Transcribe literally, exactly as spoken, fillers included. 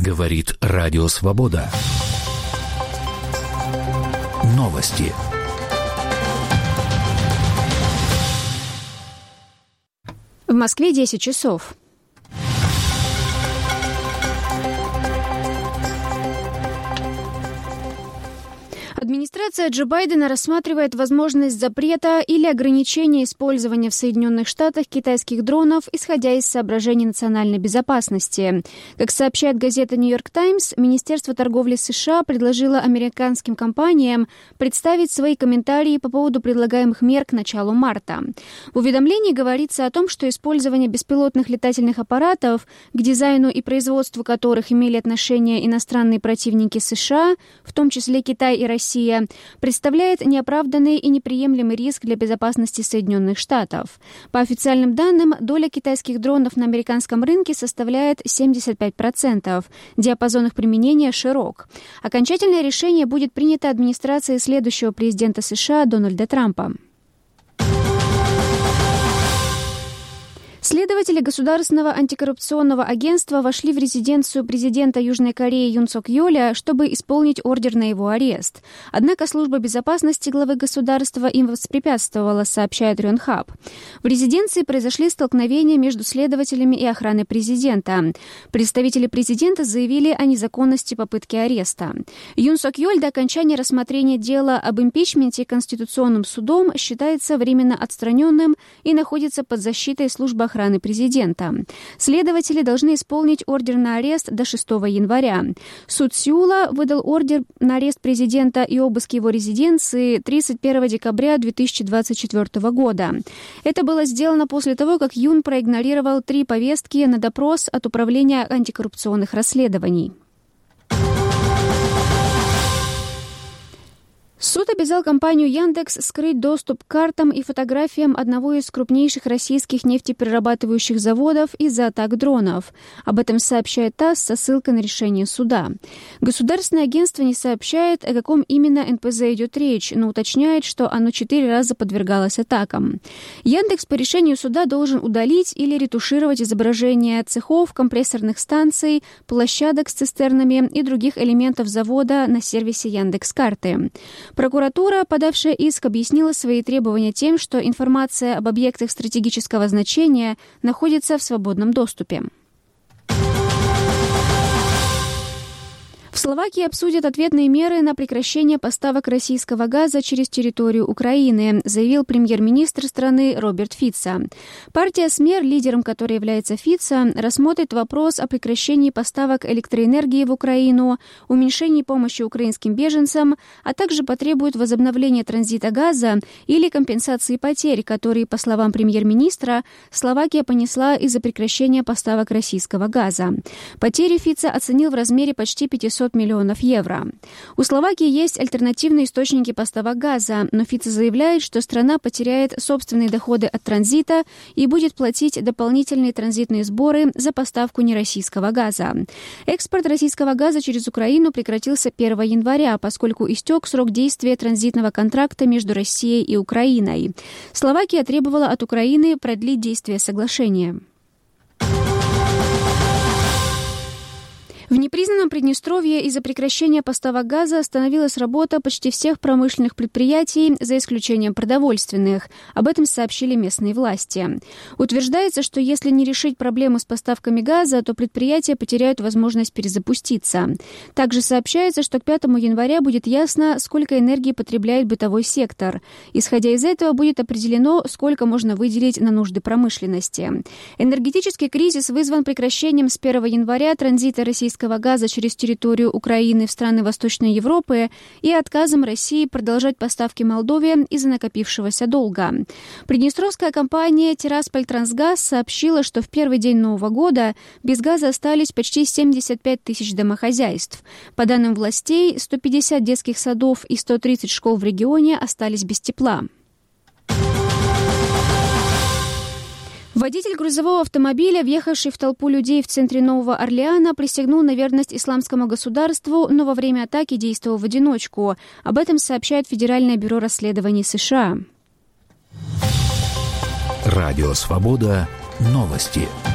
Говорит Радио Свобода. Новости. В Москве десять часов. Администрация Джо Байдена рассматривает возможность запрета или ограничения использования в Соединенных Штатах китайских дронов, исходя из соображений национальной безопасности. Как сообщает газета «Нью-Йорк Таймс», Министерство торговли США предложило американским компаниям представить свои комментарии по поводу предлагаемых мер к началу марта. В уведомлении говорится о том, что использование беспилотных летательных аппаратов, к дизайну и производству которых имели отношение иностранные противники США, в том числе Китай и Россия, представляет неоправданный и неприемлемый риск для безопасности Соединенных Штатов. По официальным данным, доля китайских дронов на американском рынке составляет семьдесят пять процентов. Диапазон их применения широк. Окончательное решение будет принято администрацией следующего президента США Дональда Трампа. Следователи Государственного антикоррупционного агентства вошли в резиденцию президента Южной Кореи Юн Сок Йоля, чтобы исполнить ордер на его арест. Однако служба безопасности главы государства им воспрепятствовала, сообщает Рёнхаб. В резиденции произошли столкновения между следователями и охраной президента. Представители президента заявили о незаконности попытки ареста. Юн Сок Йоль до окончания рассмотрения дела об импичменте Конституционным судом считается временно отстраненным и находится под защитой службы охраны охраны президента. Следователи должны исполнить ордер на арест до шестого января. Суд Сеула выдал ордер на арест президента и обыск его резиденции тридцать первого декабря две тысячи двадцать четвёртого года. Это было сделано после того, как Юн проигнорировал три повестки на допрос от Управления антикоррупционных расследований. Суд обязал компанию «Яндекс» скрыть доступ к картам и фотографиям одного из крупнейших российских нефтеперерабатывающих заводов из-за атак дронов. Об этом сообщает ТАСС со ссылкой на решение суда. Государственное агентство не сообщает, о каком именно эн пэ зэ идет речь, но уточняет, что оно четыре раза подвергалось атакам. «Яндекс» по решению суда должен удалить или ретушировать изображения цехов, компрессорных станций, площадок с цистернами и других элементов завода на сервисе «Яндекс.Карты». Прокуратура, подавшая иск, объяснила свои требования тем, что информация об объектах стратегического значения находится в свободном доступе. В Словакии обсудят ответные меры на прекращение поставок российского газа через территорию Украины, заявил премьер-министр страны Роберт Фица. Партия СМЕР, лидером которой является Фица, рассмотрит вопрос о прекращении поставок электроэнергии в Украину, уменьшении помощи украинским беженцам, а также потребует возобновления транзита газа или компенсации потерь, которые, по словам премьер-министра, Словакия понесла из-за прекращения поставок российского газа. Потери Фица оценил в размере почти пятьсот миллионов евро. У Словакии есть альтернативные источники поставок газа, но Фица заявляет, что страна потеряет собственные доходы от транзита и будет платить дополнительные транзитные сборы за поставку нероссийского газа. Экспорт российского газа через Украину прекратился первого января, поскольку истек срок действия транзитного контракта между Россией и Украиной. Словакия требовала от Украины продлить действие соглашения. В непризнанном Приднестровье из-за прекращения поставок газа остановилась работа почти всех промышленных предприятий, за исключением продовольственных. Об этом сообщили местные власти. Утверждается, что если не решить проблему с поставками газа, то предприятия потеряют возможность перезапуститься. Также сообщается, что к пятому января будет ясно, сколько энергии потребляет бытовой сектор. Исходя из этого, будет определено, сколько можно выделить на нужды промышленности. Энергетический кризис вызван прекращением с первого января транзита российского газа через территорию Украины в страны Восточной Европы и отказом России продолжать поставки Молдове из-за накопившегося долга. Приднестровская компания «Тирасполь-Трансгаз» сообщила, что в первый день Нового года без газа остались почти семьдесят пять тысяч домохозяйств. По данным властей, сто пятьдесят детских садов и сто тридцать школ в регионе остались без тепла. Водитель грузового автомобиля, въехавший в толпу людей в центре Нового Орлеана, присягнул на верность исламскому государству, но во время атаки действовал в одиночку. Об этом сообщает Федеральное бюро расследований США. Радио «Свобода». Новости.